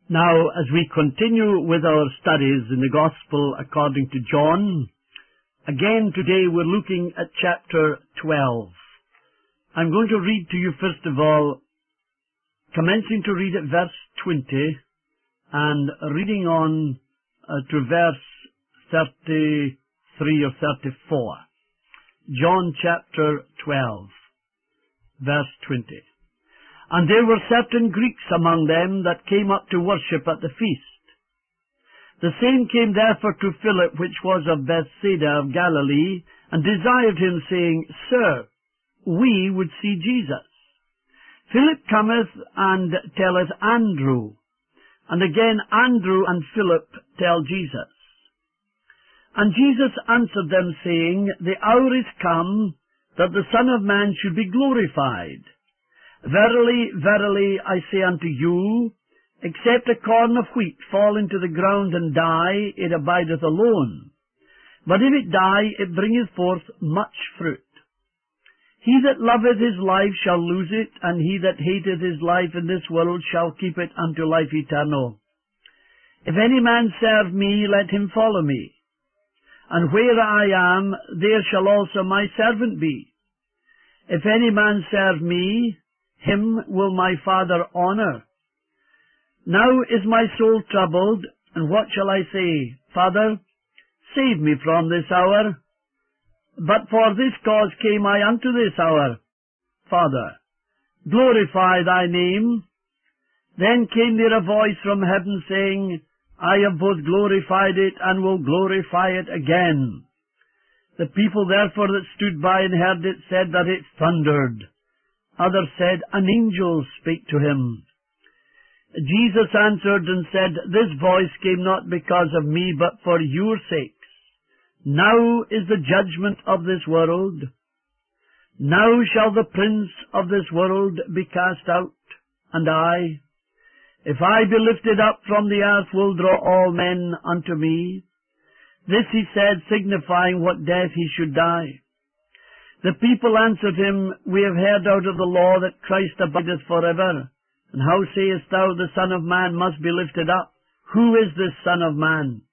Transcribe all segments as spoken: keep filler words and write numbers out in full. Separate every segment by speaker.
Speaker 1: Now, as we continue with our studies in the Gospel according to John, again today we're looking at chapter twelve. I'm going to read to you first of all, commencing to read at verse twenty, and reading on uh, to verse thirty-three or thirty-four. John chapter twelve, verse twenty. And there were certain Greeks among them that came up to worship at the feast. The same came therefore to Philip, which was of Bethsaida of Galilee, and desired him, saying, Sir, we would see Jesus. Philip cometh and telleth Andrew, and again Andrew and Philip tell Jesus. And Jesus answered them, saying, The hour is come that the Son of Man should be glorified. Verily, verily, I say unto you, except a corn of wheat fall into the ground and die, it abideth alone. But if it die, it bringeth forth much fruit. He that loveth his life shall lose it, and he that hateth his life in this world shall keep it unto life eternal. If any man serve me, let him follow me. And where I am, there shall also my servant be. If any man serve me, him will my Father honour. Now is my soul troubled, and what shall I say? Father, save me from this hour. But for this cause came I unto this hour. Father, glorify thy name. Then came there a voice from heaven, saying, I have both glorified it, and will glorify it again. The people therefore that stood by and heard it said that it thundered. Others said, An angel spake to him. Jesus answered and said, This voice came not because of me, but for your sakes. Now is the judgment of this world. Now shall the prince of this world be cast out. And I, if I be lifted up from the earth, will draw all men unto me. This he said, signifying what death he should die. The people answered him, We have heard out of the law that Christ abideth forever. And how sayest thou, the Son of Man must be lifted up? Who is this Son of Man?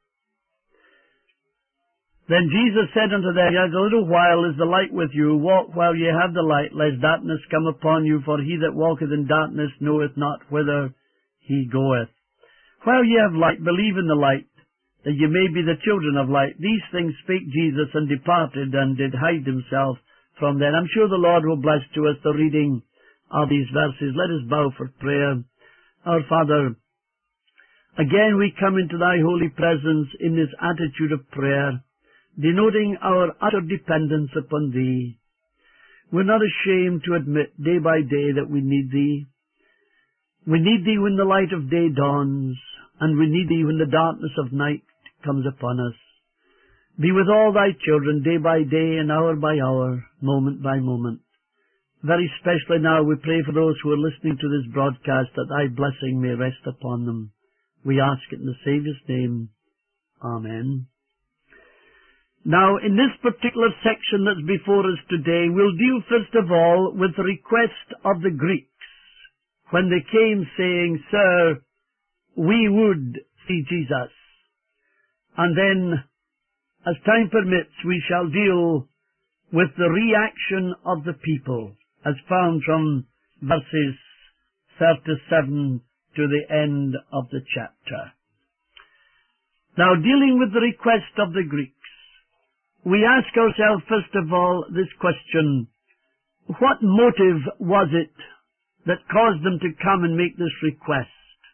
Speaker 1: Then Jesus said unto them, Yet a little while is the light with you. Walk while ye have the light, lest darkness come upon you. For he that walketh in darkness knoweth not whither he goeth. While ye have light, believe in the light, that ye may be the children of light. These things spake Jesus, and departed, and did hide himself from them. I'm sure the Lord will bless to us the reading of these verses. Let us bow for prayer. Our Father, again we come into thy holy presence in this attitude of prayer, denoting our utter dependence upon thee. We're not ashamed to admit day by day that we need thee. We need thee when the light of day dawns, and we need thee when the darkness of night comes upon us. Be with all thy children day by day and hour by hour, moment by moment. Very specially now we pray for those who are listening to this broadcast, that thy blessing may rest upon them. We ask it in the Saviour's name. Amen. Now, in this particular section that's before us today, we'll deal first of all with the request of the Greeks, when they came saying, Sir, we would see Jesus. And then, as time permits, we shall deal with the reaction of the people, as found from verses thirty-seven to the end of the chapter. Now, dealing with the request of the Greeks, we ask ourselves first of all this question: what motive was it that caused them to come and make this request?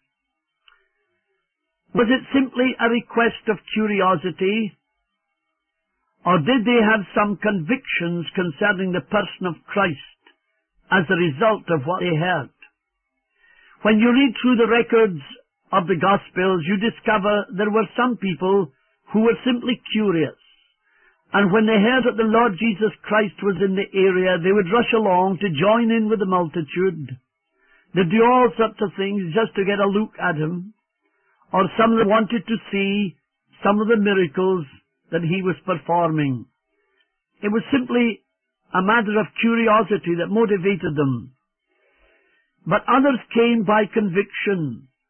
Speaker 1: Was it simply a request of curiosity? Or did they have some convictions concerning the person of Christ as a result of what they heard? When you read through the records of the Gospels, you discover there were some people who were simply curious. And when they heard that the Lord Jesus Christ was in the area, they would rush along to join in with the multitude. They'd do all sorts of things just to get a look at him. Or some that wanted to see some of the miracles that he was performing. It was simply a matter of curiosity that motivated them. But others came by conviction.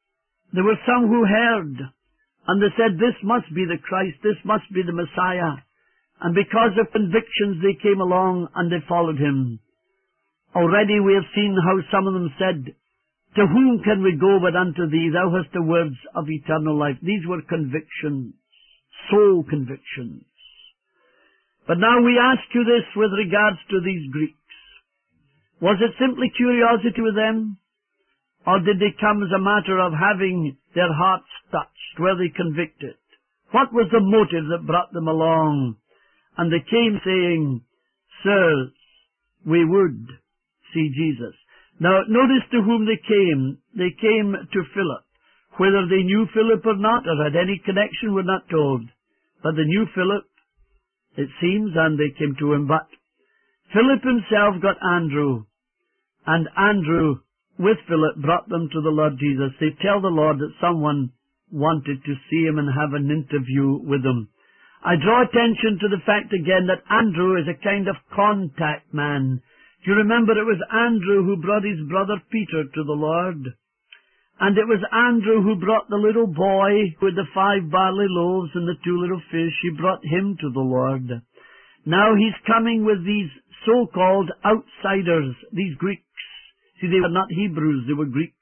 Speaker 1: There were some who heard, and they said, this must be the Christ, this must be the Messiah. And because of convictions, they came along and they followed him. Already we have seen how some of them said, to whom can we go but unto thee? Thou hast the words of eternal life. These were convictions, soul convictions. But now we ask you this with regards to these Greeks. Was it simply curiosity with them? Or did they come as a matter of having their hearts touched? Were they convicted? What was the motive that brought them along? And they came saying, sirs, we would see Jesus. Now, notice to whom they came. They came to Philip. Whether they knew Philip or not, or had any connection, we're not told. But they knew Philip, it seems, and they came to him. But Philip himself got Andrew, and Andrew with Philip brought them to the Lord Jesus. They tell the Lord that someone wanted to see him and have an interview with him. I draw attention to the fact again that Andrew is a kind of contact man. Do you remember it was Andrew who brought his brother Peter to the Lord? And it was Andrew who brought the little boy with the five barley loaves and the two little fish. He brought him to the Lord. Now he's coming with these so-called outsiders, these Greeks. See, they were not Hebrews, they were Greeks.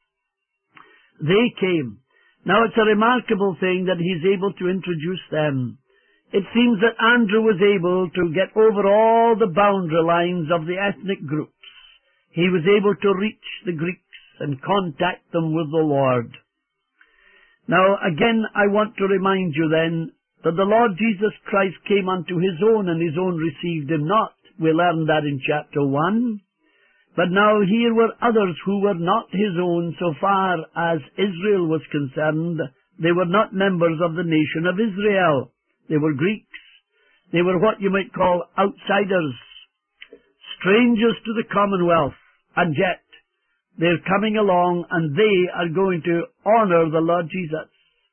Speaker 1: They came. Now it's a remarkable thing that he's able to introduce them. It seems that Andrew was able to get over all the boundary lines of the ethnic groups. He was able to reach the Greeks and contact them with the Lord. Now, again, I want to remind you then that the Lord Jesus Christ came unto his own, and his own received him not. We learned that in chapter one. But now here were others who were not his own so far as Israel was concerned. They were not members of the nation of Israel. They were Greeks. They were what you might call outsiders, strangers to the commonwealth, and yet they're coming along and they are going to honor the Lord Jesus.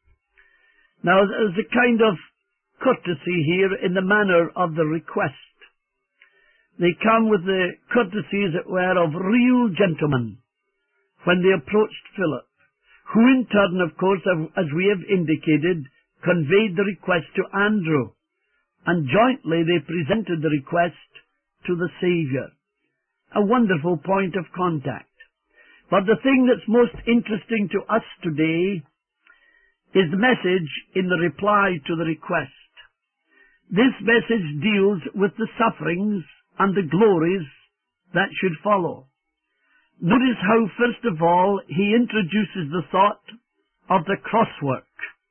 Speaker 1: Now there's a kind of courtesy here in the manner of the request. They come with the courtesy, as it were, of real gentlemen when they approached Philip, who in turn, of course, as we have indicated, conveyed the request to Andrew, and jointly they presented the request to the Savior. A wonderful point of contact. But the thing that's most interesting to us today is the message in the reply to the request. This message deals with the sufferings and the glories that should follow. Notice how, first of all, he introduces the thought of the cross work.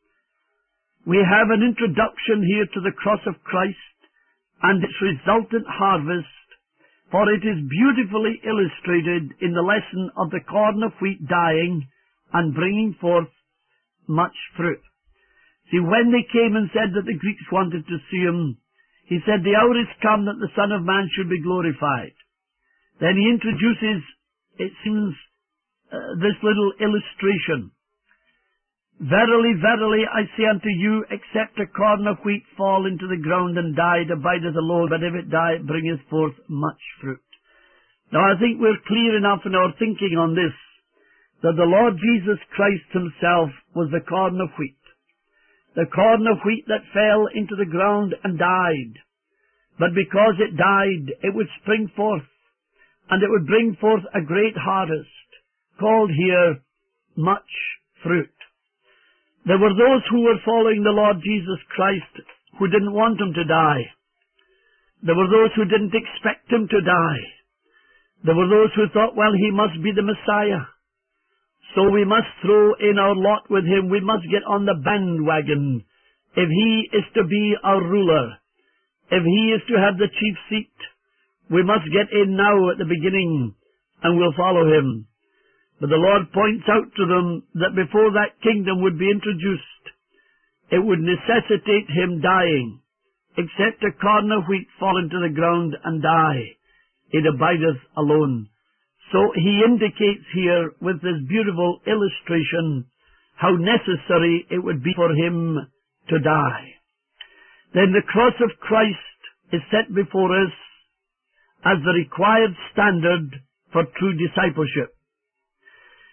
Speaker 1: We have an introduction here to the cross of Christ and its resultant harvest, for it is beautifully illustrated in the lesson of the corn of wheat dying and bringing forth much fruit. See, when they came and said that the Greeks wanted to see him, he said, the hour is come that the Son of Man should be glorified. Then he introduces, it seems, uh, this little illustration. Verily, verily, I say unto you, except a corn of wheat fall into the ground and die, it abideth alone, but if it die, it bringeth forth much fruit. Now, I think we're clear enough in our thinking on this, that the Lord Jesus Christ himself was the corn of wheat. The corn of wheat that fell into the ground and died. But because it died, it would spring forth, and it would bring forth a great harvest, called here much fruit. There were those who were following the Lord Jesus Christ who didn't want him to die. There were those who didn't expect him to die. There were those who thought, well, he must be the Messiah. So we must throw in our lot with him. We must get on the bandwagon. If he is to be our ruler, if he is to have the chief seat, we must get in now at the beginning, and we'll follow him. But the Lord points out to them that before that kingdom would be introduced, it would necessitate him dying. Except a corn of wheat fall into the ground and die, it abideth alone. So he indicates here with this beautiful illustration how necessary it would be for him to die. Then the cross of Christ is set before us as the required standard for true discipleship.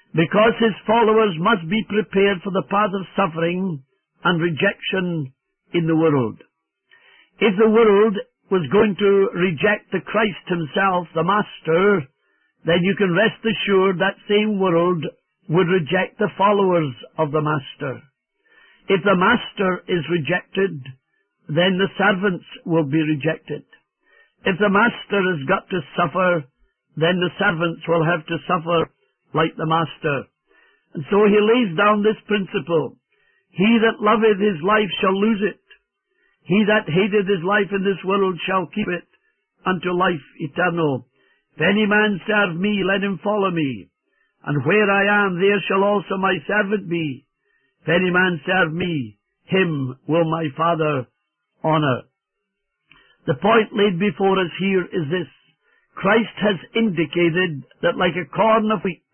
Speaker 1: because his followers must be prepared for the path of suffering and rejection in the world. If the world was going to reject the Christ himself, the Master, then you can rest assured that same world would reject the followers of the Master. If the Master is rejected, then the servants will be rejected. If the Master has got to suffer, then the servants will have to suffer like the Master. And so he lays down this principle: he that loveth his life shall lose it. He that hateth his life in this world shall keep it unto life eternal. If any man serve me, let him follow me. And where I am, there shall also my servant be. If any man serve me, him will my Father honour. The point laid before us here is this: Christ has indicated that like a corn of wheat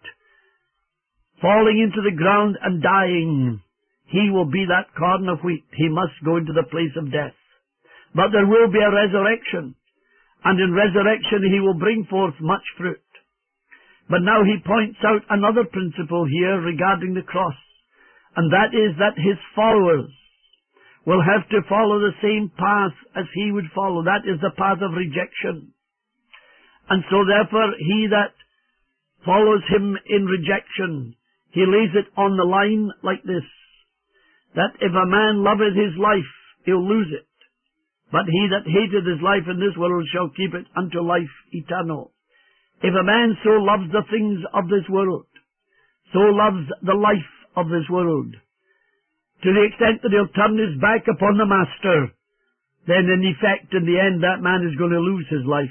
Speaker 1: falling into the ground and dying, he will be that corn of wheat. He must go into the place of death. But there will be a resurrection, and in resurrection he will bring forth much fruit. But now he points out another principle here regarding the cross, and that is that his followers will have to follow the same path as he would follow. That is the path of rejection. And so therefore he that follows him in rejection, he lays it on the line like this: that if a man loveth his life, he'll lose it. But he that hateth his life in this world shall keep it unto life eternal. If a man so loves the things of this world, so loves the life of this world, to the extent that he'll turn his back upon the Master, then in effect, in the end, that man is going to lose his life.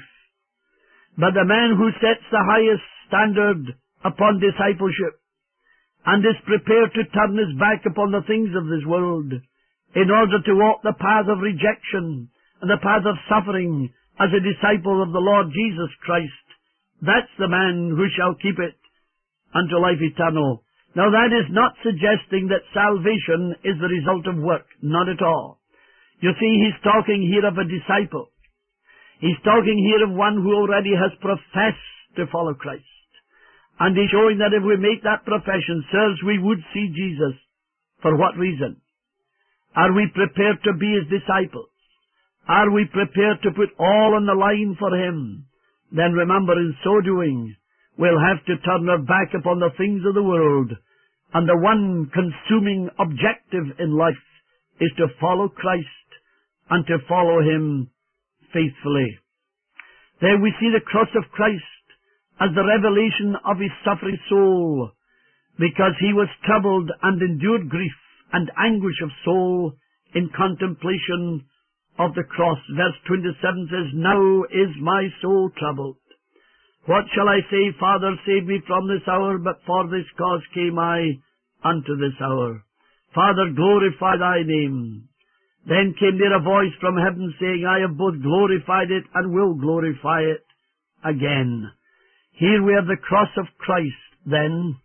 Speaker 1: But the man who sets the highest standard upon discipleship and is prepared to turn his back upon the things of this world in order to walk the path of rejection and the path of suffering as a disciple of the Lord Jesus Christ, that's the man who shall keep it unto life eternal. Now that is not suggesting that salvation is the result of work. Not at all. You see, he's talking here of a disciple. He's talking here of one who already has professed to follow Christ. And he's showing that if we make that profession, sirs, we would see Jesus. For what reason? Are we prepared to be his disciples? Are we prepared to put all on the line for him? Then remember, in so doing, we'll have to turn our back upon the things of the world, and the one consuming objective in life is to follow Christ and to follow him faithfully. There we see the cross of Christ as the revelation of his suffering soul, because he was troubled and endured grief and anguish of soul in contemplation of the cross. Verse twenty-seven says, Now is my soul troubled. What shall I say? Father, save me from this hour, but for this cause came I unto this hour. Father, glorify thy name. Then came there a voice from heaven saying, I have both glorified it and will glorify it again. Here we have the cross of Christ, then,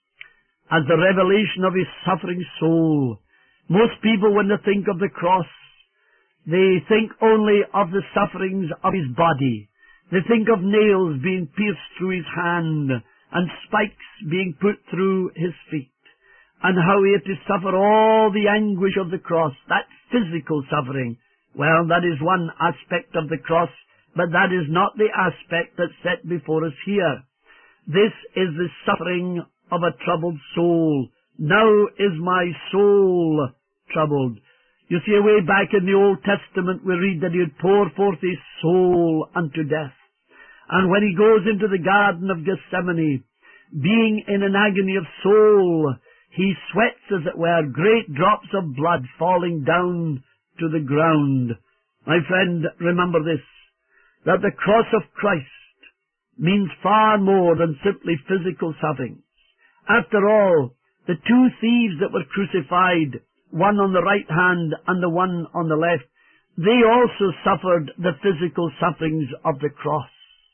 Speaker 1: as the revelation of his suffering soul. Most people, when they think of the cross, they think only of the sufferings of his body. They think of nails being pierced through his hand and spikes being put through his feet, and how he had to suffer all the anguish of the cross, that physical suffering. Well, that is one aspect of the cross, but that is not the aspect that's set before us here. This is the suffering of a troubled soul. Now is my soul troubled. You see, way back in the Old Testament we read that he would pour forth his soul unto death. And when he goes into the Garden of Gethsemane, being in an agony of soul, he sweats, as it were, great drops of blood falling down to the ground. My friend, remember this, that the cross of Christ means far more than simply physical suffering. After all, the two thieves that were crucified, one on the right hand and the one on the left, they also suffered the physical sufferings of the cross.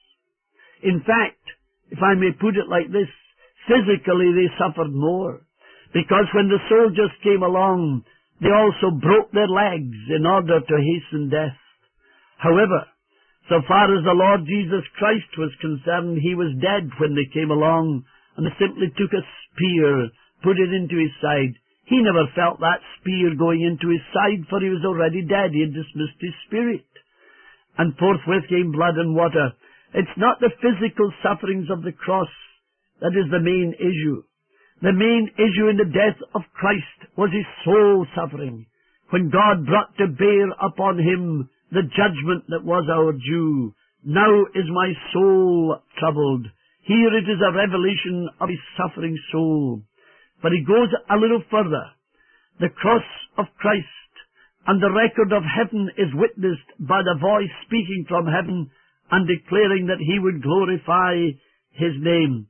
Speaker 1: In fact, if I may put it like this, physically they suffered more, because when the soldiers came along, they also broke their legs in order to hasten death. However, so far as the Lord Jesus Christ was concerned, he was dead when they came along, and they simply took a spear, put it into his side. He never felt that spear going into his side, for he was already dead. He had dismissed his spirit. And forthwith came blood and water. It's not the physical sufferings of the cross that is the main issue. The main issue in the death of Christ was his soul suffering, when God brought to bear upon him the judgment that was our due. Now is my soul troubled. Here it is a revelation of his suffering soul. But he goes a little further. The cross of Christ and the record of heaven is witnessed by the voice speaking from heaven and declaring that he would glorify his name.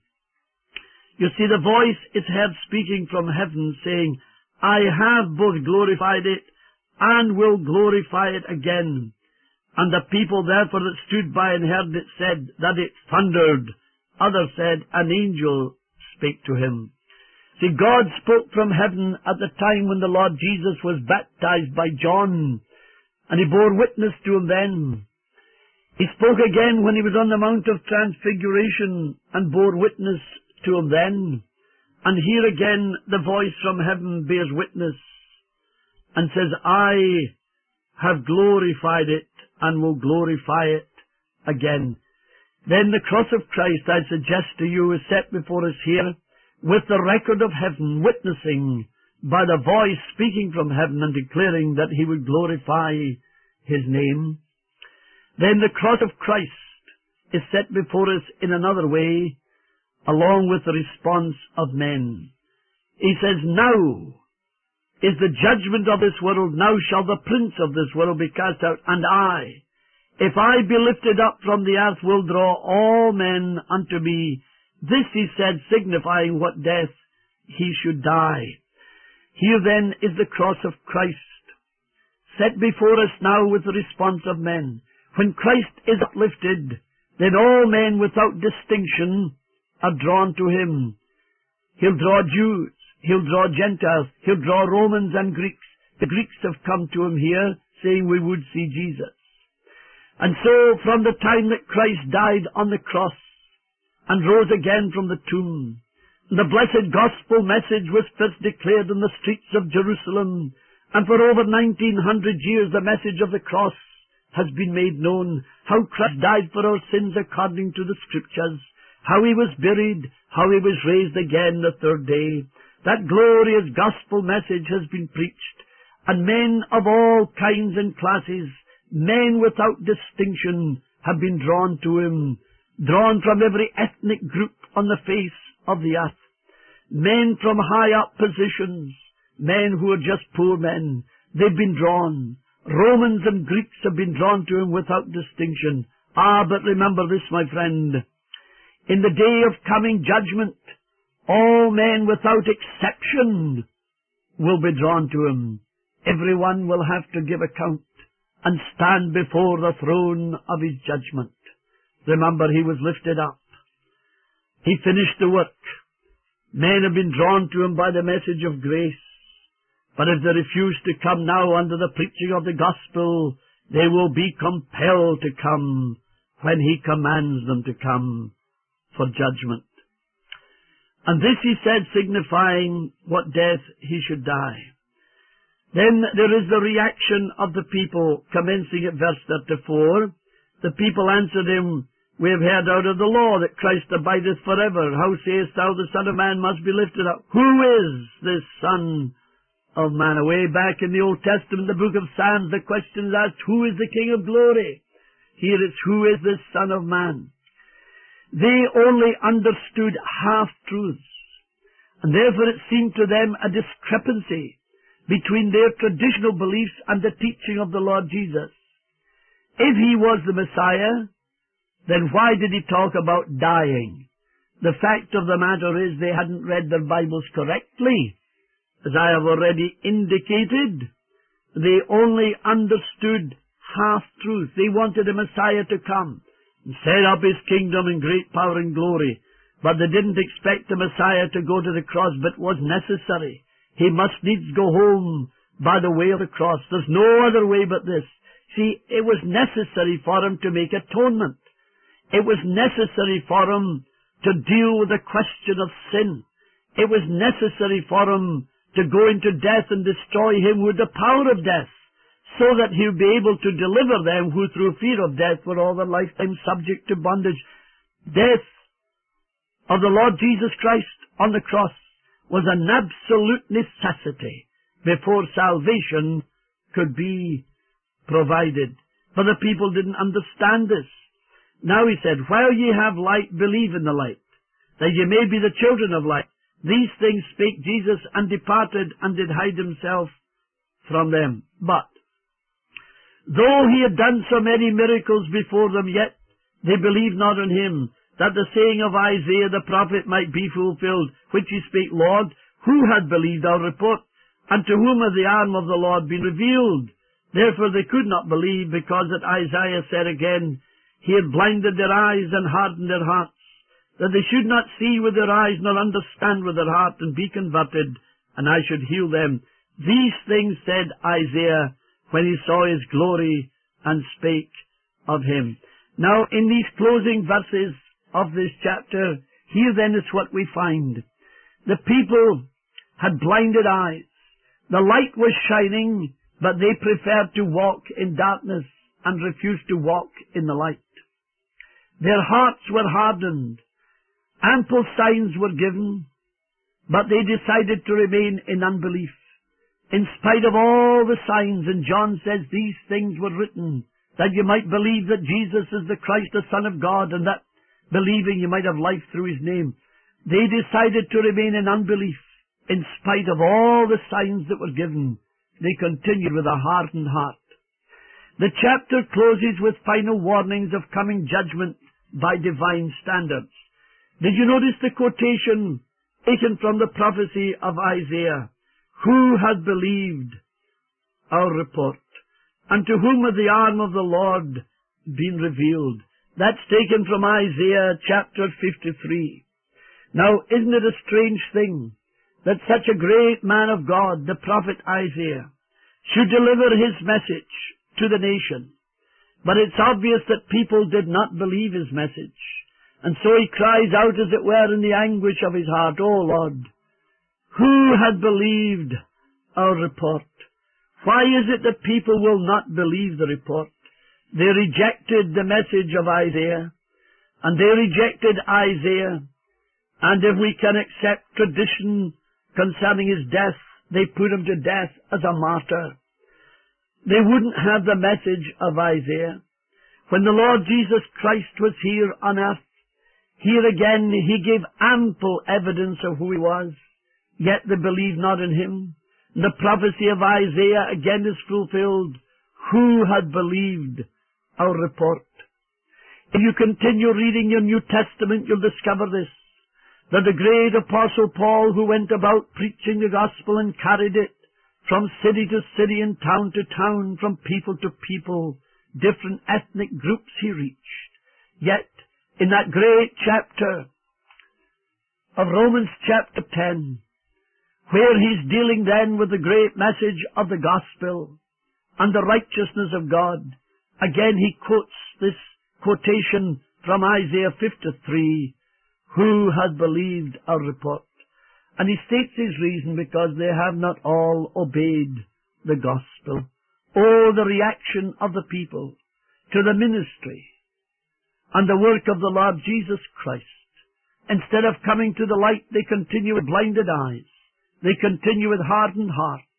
Speaker 1: You see, the voice is heard speaking from heaven, saying, I have both glorified it and will glorify it again. And the people therefore that stood by and heard it said that it thundered. Others said, an angel spake to him. See, God spoke from heaven at the time when the Lord Jesus was baptized by John, and he bore witness to him then. He spoke again when he was on the Mount of Transfiguration and bore witness to him then. And here again the voice from heaven bears witness and says, I have glorified it and will glorify it again. Then the cross of Christ, I suggest to you, is set before us here with the record of heaven witnessing by the voice speaking from heaven and declaring that he would glorify his name. Then the cross of Christ is set before us in another way, along with the response of men. He says, now is the judgment of this world, now shall the prince of this world be cast out, and I, if I be lifted up from the earth, will draw all men unto me. This he said, signifying what death he should die. Here then is the cross of Christ, set before us now with the response of men. When Christ is uplifted, then all men without distinction are drawn to him. He'll draw Jews, he'll draw Gentiles, he'll draw Romans and Greeks. The Greeks have come to him here, saying we would see Jesus. And so, from the time that Christ died on the cross and rose again from the tomb, the blessed gospel message was first declared in the streets of Jerusalem, and for over nineteen hundred years the message of the cross has been made known, how Christ died for our sins according to the Scriptures, how he was buried, how he was raised again the third day. That glorious gospel message has been preached, and men of all kinds and classes, men without distinction, have been drawn to him, drawn from every ethnic group on the face of the earth, men from high up positions, men who are just poor men. They've been drawn. Romans and Greeks have been drawn to him without distinction. Ah, but remember this, my friend. In the day of coming judgment, all men without exception will be drawn to him. Everyone will have to give account and stand before the throne of his judgment. Remember, he was lifted up. He finished the work. Men have been drawn to him by the message of grace. But if they refuse to come now under the preaching of the gospel, they will be compelled to come when he commands them to come for judgment. And this he said, signifying what death he should die. Then there is the reaction of the people, commencing at verse thirty-four. The people answered him, we have heard out of the law that Christ abideth forever. How sayest thou the Son of Man must be lifted up? Who is this Son of Man? Away back in the Old Testament, the book of Psalms, the question is asked, who is the King of glory? Here it's, who is this Son of Man? They only understood half-truths, and therefore it seemed to them a discrepancy between their traditional beliefs and the teaching of the Lord Jesus. If he was the Messiah, then why did he talk about dying? The fact of the matter is they hadn't read their Bibles correctly. As I have already indicated, they only understood half-truth. They wanted a Messiah to come and set up his kingdom in great power and glory. But they didn't expect the Messiah to go to the cross, but it was necessary. He must needs go home by the way of the cross. There's no other way but this. See, it was necessary for him to make atonement. It was necessary for him to deal with the question of sin. It was necessary for him to go into death and destroy him with the power of death, so that he would be able to deliver them who through fear of death were all their lifetime subject to bondage. Death of the Lord Jesus Christ on the cross was an absolute necessity before salvation could be provided. But the people didn't understand this. Now he said, while ye have light, believe in the light, that ye may be the children of light. These things spake Jesus, and departed, and did hide himself from them. But though he had done so many miracles before them, yet they believed not on him, that the saying of Isaiah the prophet might be fulfilled, which he spake, Lord, who had believed our report? And to whom hath the arm of the Lord been revealed? Therefore they could not believe, because that Isaiah said again, he had blinded their eyes and hardened their hearts, that they should not see with their eyes, nor understand with their heart, and be converted, and I should heal them. These things said Isaiah when he saw his glory and spake of him. Now, in these closing verses of this chapter, here then is what we find. The people had blinded eyes. The light was shining, but they preferred to walk in darkness and refused to walk in the light. Their hearts were hardened. Ample signs were given, but they decided to remain in unbelief. In spite of all the signs, and John says these things were written, that you might believe that Jesus is the Christ, the Son of God, and that believing you might have life through his name. They decided to remain in unbelief. In spite of all the signs that were given, they continued with a hardened heart. The chapter closes with final warnings of coming judgment by divine standards. Did you notice the quotation taken from the prophecy of Isaiah? Who has believed our report? And to whom hath the arm of the Lord been revealed? That's taken from Isaiah chapter fifty-three. Now, isn't it a strange thing that such a great man of God, the prophet Isaiah, should deliver his message to the nation? But it's obvious that people did not believe his message. And so he cries out, as it were, in the anguish of his heart, O Lord, who had believed our report? Why is it that people will not believe the report? They rejected the message of Isaiah, and they rejected Isaiah, and if we can accept tradition concerning his death, they put him to death as a martyr. They wouldn't have the message of Isaiah. When the Lord Jesus Christ was here on earth, here again he gave ample evidence of who he was, yet they believed not in him. The prophecy of Isaiah again is fulfilled. Who had believed our report? If you continue reading your New Testament, you'll discover this, that the great Apostle Paul, who went about preaching the gospel and carried it from city to city and town to town, from people to people, different ethnic groups he reached. Yet, in that great chapter of Romans chapter ten, where he's dealing then with the great message of the gospel and the righteousness of God, again he quotes this quotation from Isaiah fifty-three, who has believed our report? And he states his reason, because they have not all obeyed the gospel. Oh, the reaction of the people to the ministry and the work of the Lord Jesus Christ. Instead of coming to the light, they continue with blinded eyes. They continue with hardened hearts.